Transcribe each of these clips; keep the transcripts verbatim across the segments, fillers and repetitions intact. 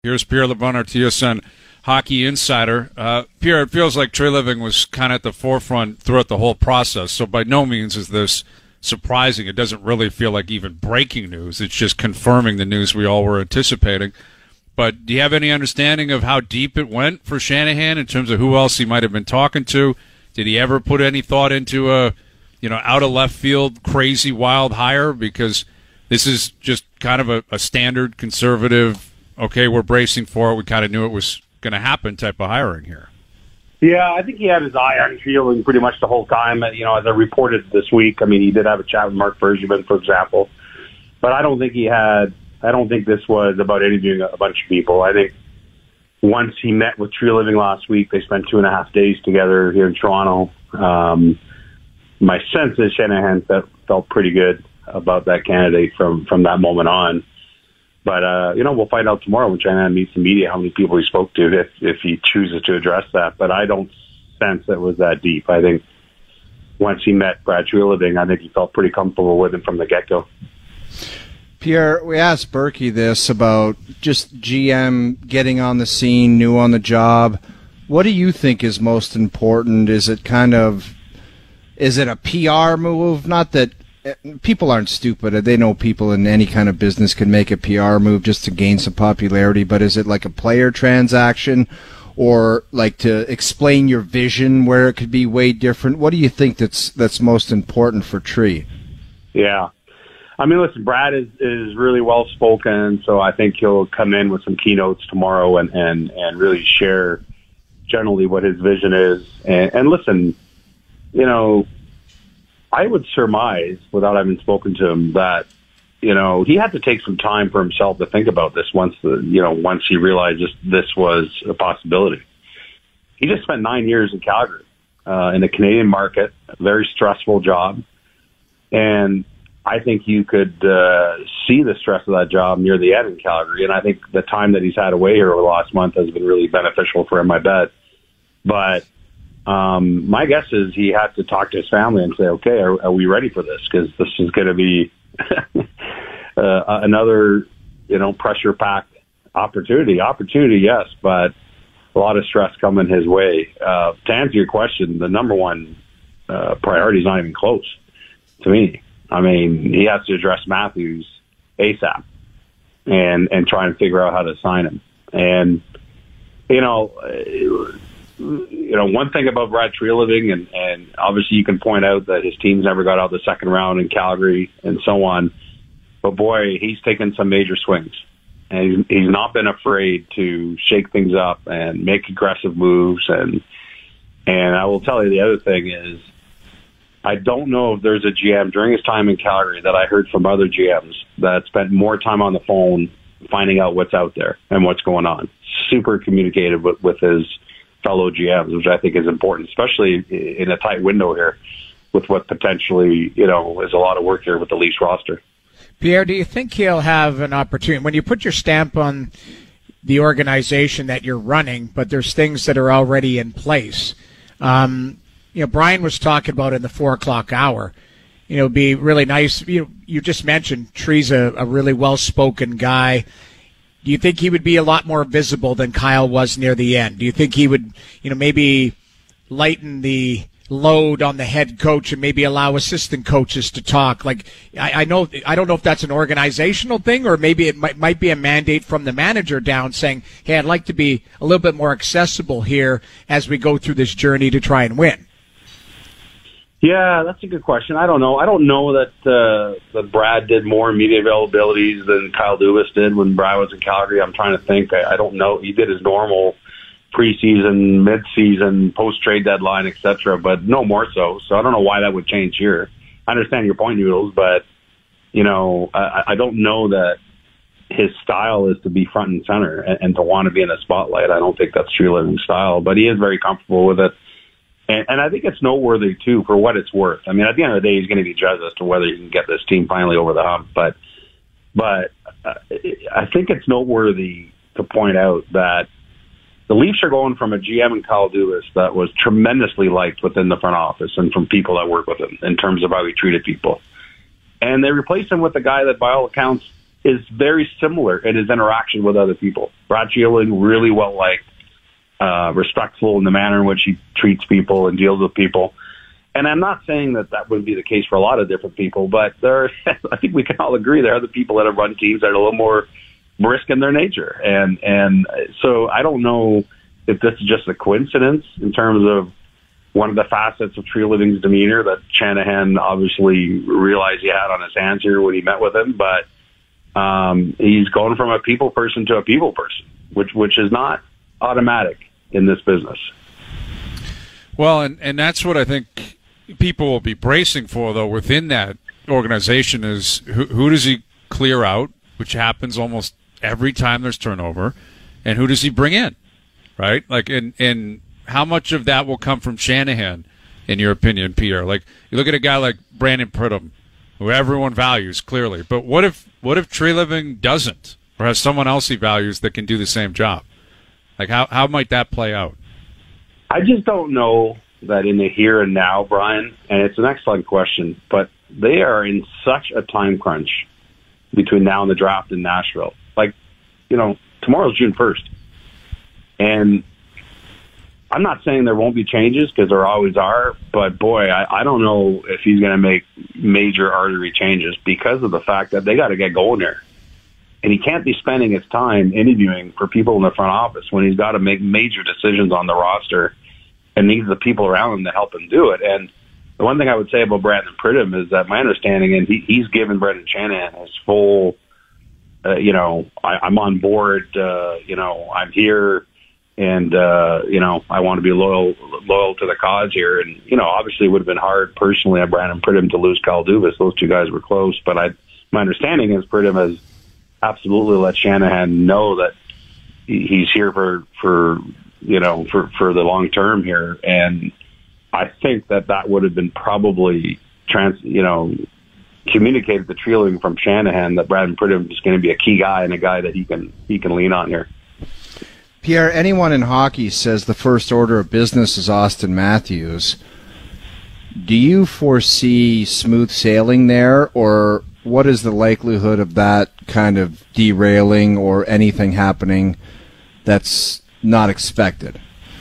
Here's Pierre LeBrun, our T S N Hockey Insider. Uh, Pierre, it feels like Treliving was kind of at the forefront throughout the whole process, so by no means is this surprising. It doesn't really feel like even breaking news. It's just confirming the news we all were anticipating. But do you have any understanding of how deep it went for Shanahan in terms of who else he might have been talking to? Did he ever put any thought into a, you know, out of left field, crazy, wild hire? Because this is just kind of a, a standard conservative, okay, we're bracing for it, we kind of knew it was going to happen type of hiring here. Yeah, I think he had his eye on Treliving pretty much the whole time. You know, as I reported this week, I mean, he did have a chat with Mark Bergevin, for example. But I don't think he had, I don't think this was about interviewing a bunch of people. I think once he met with Treliving last week, they spent two and a half days together here in Toronto. Um, my sense is Shanahan felt, felt pretty good about that candidate from, from that moment on. But, uh, you know, we'll find out tomorrow when Shanahan meets the media how many people he spoke to, if, if he chooses to address that. But I don't sense it was that deep. I think once he met Brad Treliving, I think he felt pretty comfortable with him from the get-go. Pierre, we asked Berkey this about just G M getting on the scene, new on the job. What do you think is most important? Is it kind of, is it a P R move? Not that people aren't stupid. They know people in any kind of business can make a P R move just to gain some popularity, but is it like a player transaction or like to explain your vision where it could be way different? What do you think that's that's most important for Tree? Yeah. I mean, listen, Brad is, is really well spoken, so I think he'll come in with some keynotes tomorrow and, and, and really share generally what his vision is. And, and listen, you know, I would surmise, without having spoken to him, that, you know, he had to take some time for himself to think about this once the, you know, once he realized just this was a possibility. He just spent nine years in Calgary, uh, in the Canadian market, a very stressful job. And I think you could uh, see the stress of that job near the end in Calgary. And I think the time that he's had away here over the last month has been really beneficial for him, I bet. But Um, my guess is he had to talk to his family and say, okay, are, are we ready for this? Because this is going to be uh, another, you know, pressure-packed opportunity. Opportunity, yes, but a lot of stress coming his way. Uh, to answer your question, the number one uh, priority is not even close to me. I mean, he has to address Matthews ASAP and, and try and figure out how to sign him. And, you know, you know, one thing about Brad Treliving, and, and obviously you can point out that his teams never got out of the second round in Calgary and so on. But boy, he's taken some major swings, and he's, he's not been afraid to shake things up and make aggressive moves. And and I will tell you the other thing is, I don't know if there's a G M during his time in Calgary that I heard from other G Ms that spent more time on the phone finding out what's out there and what's going on. Super communicative with, with his fellow G Ms, which I think is important, especially in a tight window here with what potentially, you know, is a lot of work here with the Leafs roster. Pierre, do you think he'll have an opportunity when you put your stamp on the organization that you're running, but there's things that are already in place? Um, you know, Brian was talking about in the four o'clock hour, you know, it'd be really nice. You know, you just mentioned Tree's a, a really well-spoken guy. Do you think he would be a lot more visible than Kyle was near the end? Do you think he would, you know, maybe lighten the load on the head coach and maybe allow assistant coaches to talk? Like, I, I know, I don't know if that's an organizational thing, or maybe it might, might be a mandate from the manager down saying, hey, I'd like to be a little bit more accessible here as we go through this journey to try and win. Yeah, that's a good question. I don't know. I don't know that uh, that Brad did more media availabilities than Kyle Dubas did when Brad was in Calgary. I'm trying to think. I, I don't know. He did his normal preseason, mid-season, post-trade deadline, et cetera, but no more so. So I don't know why that would change here. I understand your point, Noodles, but, you know, I, I don't know that his style is to be front and center and, and to want to be in the spotlight. I don't think that's Treliving's style, but he is very comfortable with it. And, and I think it's noteworthy, too, for what it's worth. I mean, at the end of the day, he's going to be judged as to whether he can get this team finally over the hump. But but uh, I think it's noteworthy to point out that the Leafs are going from a G M in Kyle Dubas that was tremendously liked within the front office and from people that work with him in terms of how he treated people. And they replaced him with a guy that, by all accounts, is very similar in his interaction with other people. Brad Treliving, really well liked, uh, respectful in the manner in which he treats people and deals with people. And I'm not saying that that would be the case for a lot of different people, but there, I think we can all agree there are the people that have run teams that are a little more brisk in their nature. And, and so I don't know if this is just a coincidence in terms of one of the facets of Treliving's demeanor that Shanahan obviously realized he had on his hands here when he met with him, but um, he's going from a people person to a people person, which, which is not automatic in this business. Well, and, and that's what I think people will be bracing for, though, within that organization is who, who does he clear out, which happens almost every time there's turnover, and who does he bring in, right? Like, and, and how much of that will come from Shanahan, in your opinion, Pierre? Like, you look at a guy like Brandon Pridham, who everyone values, clearly, but what if what if Treliving doesn't, or has someone else he values that can do the same job? Like, how, how might that play out? I just don't know that in the here and now, Brian, and it's an excellent question, but they are in such a time crunch between now and the draft in Nashville. Like, you know, tomorrow's June first. And I'm not saying there won't be changes, because there always are, but boy, I, I don't know if he's going to make major artery changes because of the fact that they got to get going there. And he can't be spending his time interviewing for people in the front office when he's got to make major decisions on the roster and needs the people around him to help him do it. And the one thing I would say about Brandon Pridham is that my understanding, and he, he's given Brendan Shanahan his full, uh, you know, I, I'm on board, uh, you know, I'm here, and, uh, you know, I want to be loyal loyal to the cause here. And, you know, obviously it would have been hard personally on Brandon Pridham to lose Kyle Dubas. Those two guys were close. But I, my understanding is Pridham has absolutely let Shanahan know that he's here for, for you know, for, for the long term here. And I think that that would have been probably trans, you know, communicated to Treliving from Shanahan that Brandon Pridham is going to be a key guy and a guy that he can, he can lean on here. Pierre, anyone in hockey says the first order of business is Austin Matthews. Do you foresee smooth sailing there, or what is the likelihood of that kind of derailing or anything happening that's not expected?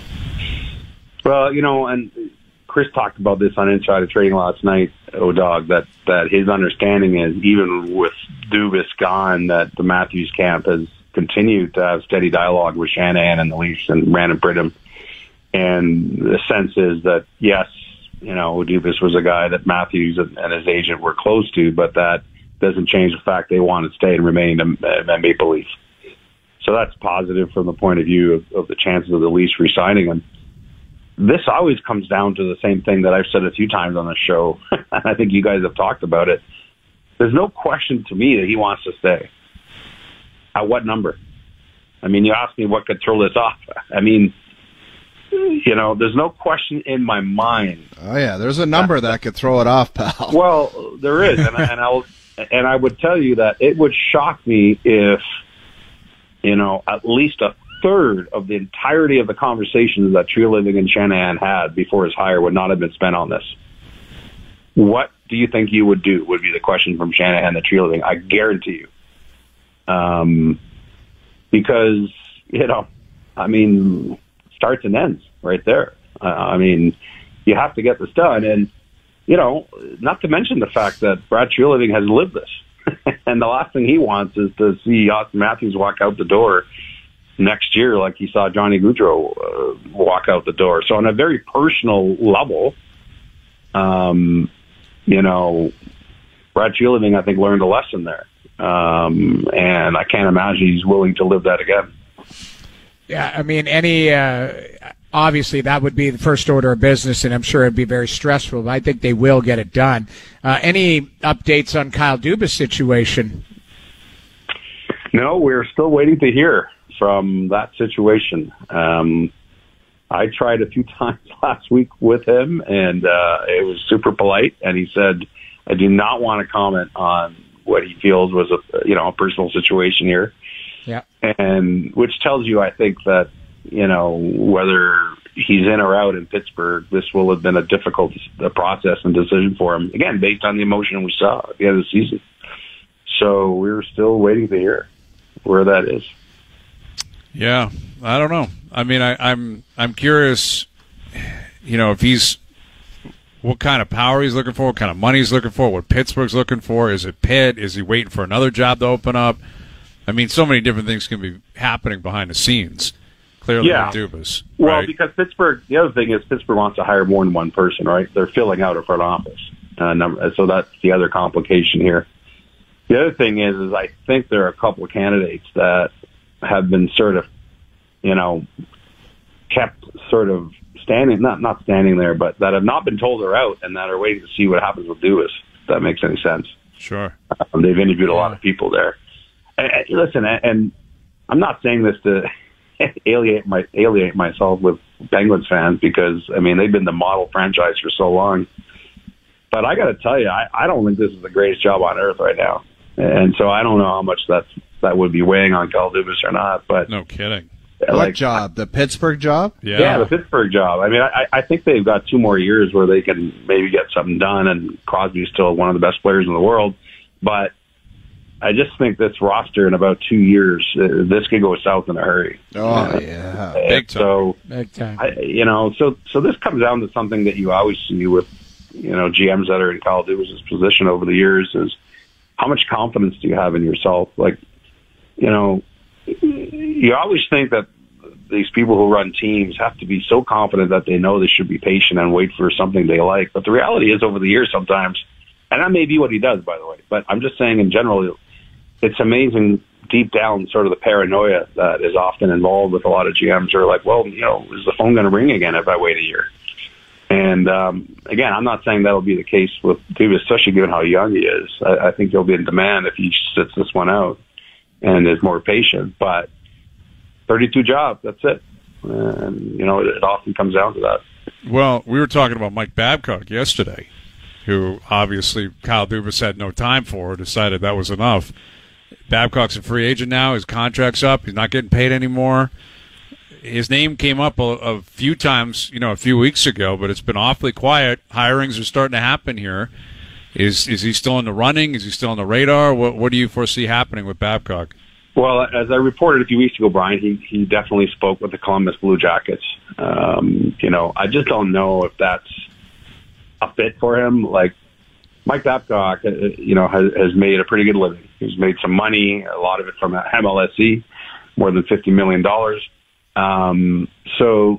Well, you know, and Chris talked about this on Insider Trading last night, O-Dog, that, that his understanding is even with Dubas gone, that the Matthews camp has continued to have steady dialogue with Shanahan and the Leafs and Brandon Pridham. And the sense is that, yes, you know, Dubas was a guy that Matthews and his agent were close to, but that doesn't change the fact they want to stay and remain a, a Maple Leaf. So that's positive from the point of view of, of the chances of the Leafs re-signing him. This always comes down to the same thing that I've said a few times on the show, and I think you guys have talked about it. There's no question to me that he wants to stay. At what number? I mean, you asked me what could throw this off. I mean, you know, there's no question in my mind. Oh yeah, there's a number that could throw it off, pal. Well, there is, and, and I'll and I would tell you that it would shock me if, you know, at least a third of the entirety of the conversations that Treliving and Shanahan had before his hire would not have been spent on this. What do you think you would do? Would be the question from Shanahan to Treliving. I guarantee you. Um, because, you know, I mean, starts and ends right there. Uh, I mean, you have to get this done. And, you know, not to mention the fact that Brad Treliving has lived this. And the last thing he wants is to see Austin Matthews walk out the door next year like he saw Johnny Gaudreau uh, walk out the door. So on a very personal level, um, you know, Brad Treliving, I think, learned a lesson there. Um, and I can't imagine he's willing to live that again. Yeah, I mean, any uh, obviously that would be the first order of business, and I'm sure it'd be very stressful, but I think they will get it done. Uh, any updates on Kyle Dubas' situation? No, we're still waiting to hear from that situation. Um, I tried a few times last week with him, and uh, it was super polite, and he said, I do not want to comment on what he feels was a, you know, a personal situation here. Yeah. And which tells you, I think, that, you know, whether he's in or out in Pittsburgh, this will have been a difficult uh, process and decision for him, again, based on the emotion we saw at the end of the season. So we're still waiting to hear where that is. Yeah, I don't know. I mean, I, I'm I'm curious, you know, if he's what kind of power he's looking for, what kind of money he's looking for, what Pittsburgh's looking for. Is it Pitt? Is he waiting for another job to open up? I mean, so many different things can be happening behind the scenes. Clearly, yeah. with Dubas. Well, right? because Pittsburgh, the other thing is Pittsburgh wants to hire more than one person, right? They're filling out a front office. Uh, number, so that's the other complication here. The other thing is, is I think there are a couple of candidates that have been sort of, you know, kept sort of standing, not not standing there, but that have not been told they're out and that are waiting to see what happens with Dubas, if that makes any sense. Sure. Um, they've interviewed a lot of people there. And, and listen, and, and I'm not saying this to alienate my alienate myself with Penguins fans because, I mean, they've been the model franchise for so long. But I got to tell you, I, I don't think this is the greatest job on earth right now. And so I don't know how much that's, that would be weighing on Kyle Dubas or not. But no kidding. What like, job? The Pittsburgh job? Yeah. yeah, the Pittsburgh job. I mean, I, I think they've got two more years where they can maybe get something done, and Crosby's still one of the best players in the world. But I just think this roster in about two years, uh, this could go south in a hurry. Oh, uh, yeah. Big time. So, Big time. I, you know, so so this comes down to something that you always see with, you know, G Ms that are in Kyle Dubas' position over the years is how much confidence do you have in yourself? Like, you know, you always think that these people who run teams have to be so confident that they know they should be patient and wait for something they like. But the reality is over the years sometimes, and that may be what he does, by the way, but I'm just saying in general, it's amazing deep down sort of the paranoia that is often involved with a lot of G Ms who are like, well, you know, is the phone going to ring again if I wait a year? And um, again, I'm not saying that'll be the case with Dubas, especially given how young he is. I, I think he'll be in demand if he sits this one out and is more patient. But thirty-two jobs, that's it. And, you know, it, it often comes down to that. Well, we were talking about Mike Babcock yesterday, who obviously Kyle Dubas had no time for, decided that was enough. Babcock's a free agent now. His contract's up. He's not getting paid anymore. His name came up a, a few times, you know, a few weeks ago, but it's been awfully quiet. Hirings are starting to happen here. Is is he still in the running? Is he still on the radar? What what do you foresee happening with Babcock? Well, as I reported a few weeks ago, Brian, he, he definitely spoke with the Columbus Blue Jackets. Um, you know, I just don't know if that's a fit for him. Like, Mike Babcock, uh, you know, has, has made a pretty good living. He's made some money, a lot of it from M L S E, more than fifty million dollars. Um, so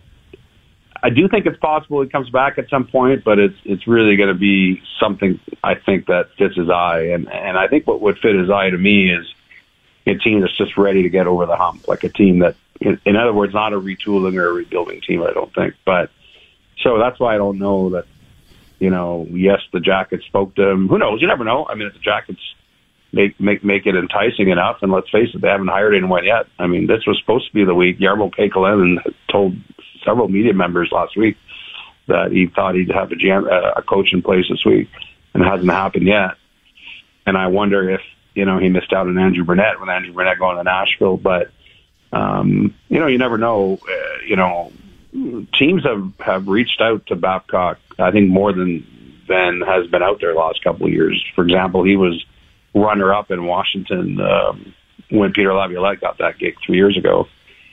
I do think it's possible he comes back at some point, but it's it's really going to be something, I think, that fits his eye. And, and I think what would fit his eye to me is a team that's just ready to get over the hump, like a team that, in, in other words, not a retooling or a rebuilding team, I don't think. But so that's why I don't know that, you know, yes, the Jackets spoke to him. Who knows? You never know. I mean, if the Jackets make make make it enticing enough, and let's face it, they haven't hired anyone yet. I mean, this was supposed to be the week. Jarmo Kekalainen told several media members last week that he thought he'd have a, G M, a coach in place this week, and it hasn't happened yet. And I wonder if, you know, he missed out on Andrew Burnett with Andrew Burnett going to Nashville. But, um, you know, you never know. Uh, you know, teams have, have reached out to Babcock, I think, more than than has been out there the last couple of years. For example, he was runner-up in Washington um, when Peter Laviolette got that gig three years ago.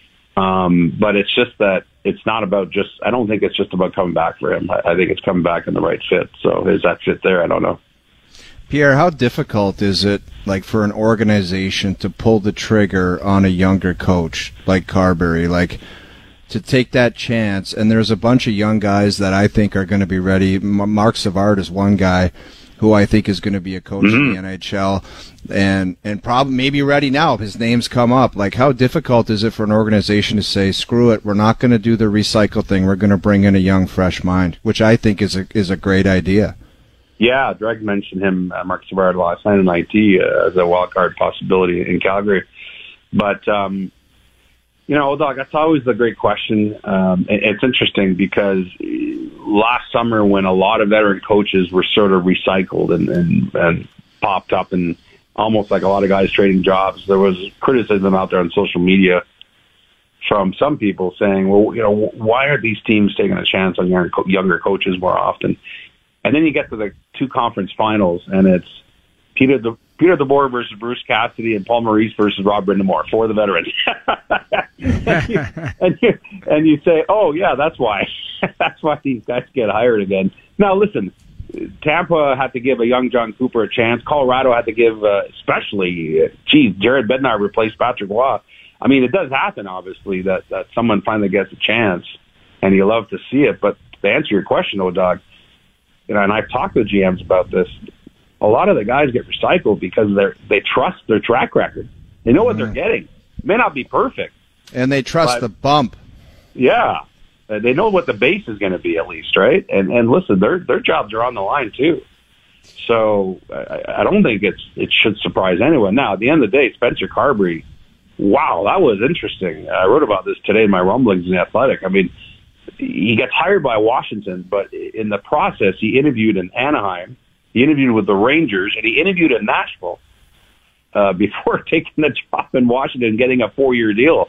Um, but it's just that it's not about just, I don't think it's just about coming back for him. I, I think it's coming back in the right fit. So is that fit there? I don't know. Pierre, how difficult is it, like, for an organization to pull the trigger on a younger coach like Carberry, like, to take that chance? And there's a bunch of young guys that I think are going to be ready. Mark Savard is one guy who I think is going to be a coach mm-hmm. in the N H L, and and probably maybe ready now if his name's come up. Like, how difficult is it for an organization to say, screw it, we're not going to do the recycle thing, we're going to bring in a young, fresh mind, which I think is a is a great idea. Yeah, Dreg mentioned him, uh, Mark Savard, last night in I T uh, as a wild card possibility in Calgary. But, um, you know, Doc, that's always the great question. Um, it, it's interesting because last summer when a lot of veteran coaches were sort of recycled and, and, and popped up and almost like a lot of guys trading jobs, there was criticism out there on social media from some people saying, well, you know, why aren't these teams taking a chance on younger, younger coaches more often? And then you get to the two conference finals, and it's Peter Peter DeBoer versus Bruce Cassidy and Paul Maurice versus Rob Brindamore for the veterans. and, you, and, you, and you say, oh, yeah, that's why. That's why these guys get hired again. Now, listen, Tampa had to give a young John Cooper a chance. Colorado had to give, uh, especially, uh, geez, Jared Bednar replaced Patrick Roy. I mean, it does happen, obviously, that, that someone finally gets a chance, and you love to see it. But to answer your question, though, Doug, you know, and I've talked to G Ms about this, a lot of the guys get recycled because they they trust their track record. They know what they're getting. It may not be perfect. And they trust the bump. Yeah. They know what the base is going to be, at least, right? And and listen, their their jobs are on the line, too. So I, I don't think it's it should surprise anyone. Now, at the end of the day, Spencer Carberry, wow, that was interesting. I wrote about this today in my rumblings in The Athletic. I mean, he gets hired by Washington, but in the process, he interviewed in Anaheim, he interviewed with the Rangers, and he interviewed in Nashville uh, before taking the job in Washington and getting a four-year deal.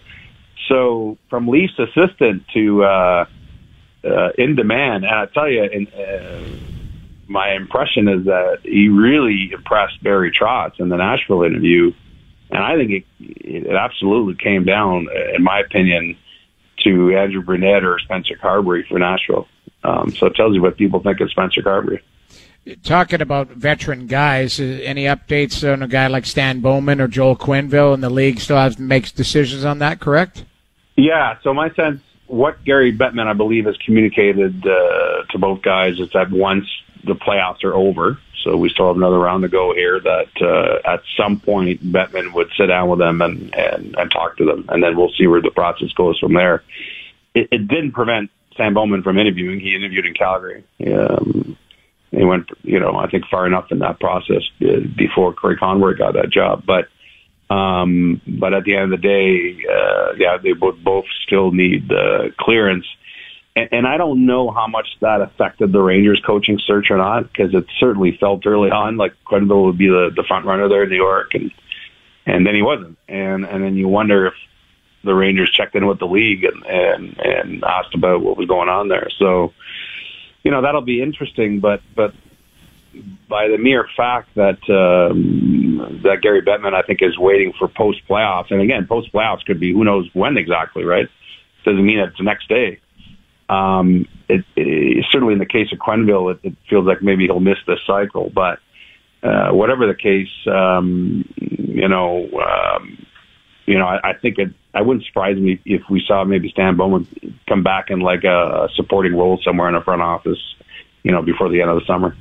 So from Leafs assistant to uh, uh, in demand, and I tell you, in, uh, my impression is that he really impressed Barry Trotz in the Nashville interview, and I think it, it absolutely came down, in my opinion, to Andrew Brunette or Spencer Carberry for Nashville. Um, so it tells you what people think of Spencer Carberry. Talking about veteran guys, uh, any updates on a guy like Stan Bowman or Joel Quenneville, and the league still has makes decisions on that, correct? Yeah, so my sense, what Gary Bettman, I believe, has communicated uh, to both guys is that once the playoffs are over, so we still have another round to go here, that uh, at some point Bettman would sit down with them and, and, and talk to them, and then we'll see where the process goes from there. It, it didn't prevent Stan Bowman from interviewing. He interviewed in Calgary. Um, he went, you know, I think far enough in that process before Corey Conroy got that job. But um, but at the end of the day, uh, yeah, they both, both still need uh, clearance. And, and I don't know how much that affected the Rangers coaching search or not, because it certainly felt early on like Quenneville would be the, the front runner there in New York, and and then he wasn't. And and then you wonder if the Rangers checked in with the league and, and, and asked about what was going on there. So, you know, that'll be interesting, but but by the mere fact that um, that Gary Bettman, I think, is waiting for post-playoffs, and again, post-playoffs could be who knows when exactly, right? Doesn't mean it's the next day. Um, it, it, certainly in the case of Quenneville, it, it feels like maybe he'll miss this cycle, but uh, whatever the case, um, you know, um, you know, I, I think it, I wouldn't surprise me if we saw maybe Stan Bowman come back in like a supporting role somewhere in the front office, you know, before the end of the summer.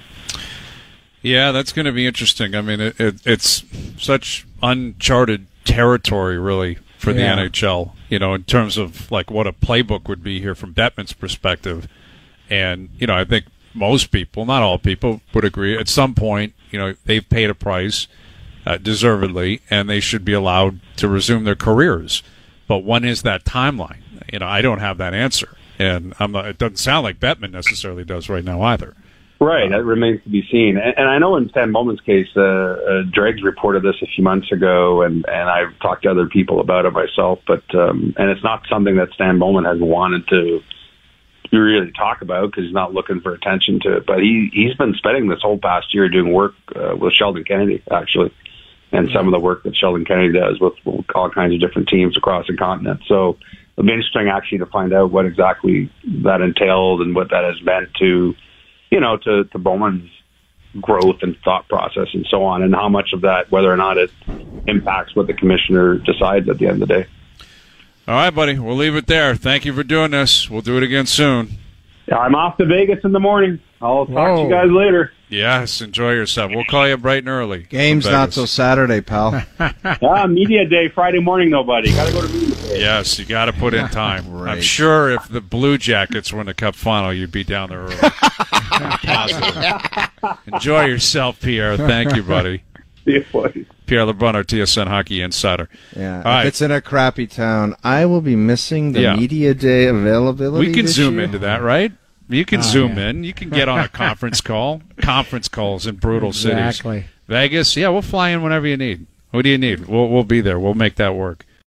Yeah, that's going to be interesting. I mean, it, it, it's such uncharted territory, really, for the yeah. N H L, you know, in terms of like what a playbook would be here from Bettman's perspective. And, you know, I think most people, not all people, would agree at some point, you know, they've paid a price, uh, deservedly, and they should be allowed to resume their careers. But when is that timeline? You know, I don't have that answer. And I'm not, it doesn't sound like Bettman necessarily does right now either. Right, that remains to be seen. And, and I know in Stan Bowman's case, uh, uh, Dregs reported this a few months ago, and, and I've talked to other people about it myself. But um, and it's not something that Stan Bowman has wanted to really talk about because he's not looking for attention to it. But he he's been spending this whole past year doing work uh, with Sheldon Kennedy, actually, and some of the work that Sheldon Kennedy does with, with all kinds of different teams across the continent. So it'll be interesting actually to find out what exactly that entailed and what that has meant to. You know, to, to Bowman's growth and thought process and so on, and how much of that, whether or not it impacts what the commissioner decides at the end of the day. All right, buddy. We'll leave it there. Thank you for doing this. We'll do it again soon. Yeah, I'm off to Vegas in the morning. I'll talk Whoa. to you guys later. Yes, enjoy yourself. We'll call you bright and early. Game's not so Saturday, pal. Ah, media day Friday morning, though, buddy. Got to go to media day. Yes, you got to put in time. Right. I'm sure if the Blue Jackets were in the Cup final, you'd be down there early. Positive. Enjoy yourself, Pierre. Thank you, buddy. See you, buddy. Pierre LeBrun, our T S N Hockey Insider. Yeah, All if right. it's in a crappy town, I will be missing the Yeah. media day availability. We can this zoom year. into that, right? You can Oh, zoom yeah. in. You can get on a conference call. Conference calls in brutal cities. Exactly. Vegas, yeah, we'll fly in whenever you need. What do you need? We'll we'll be there. We'll make that work.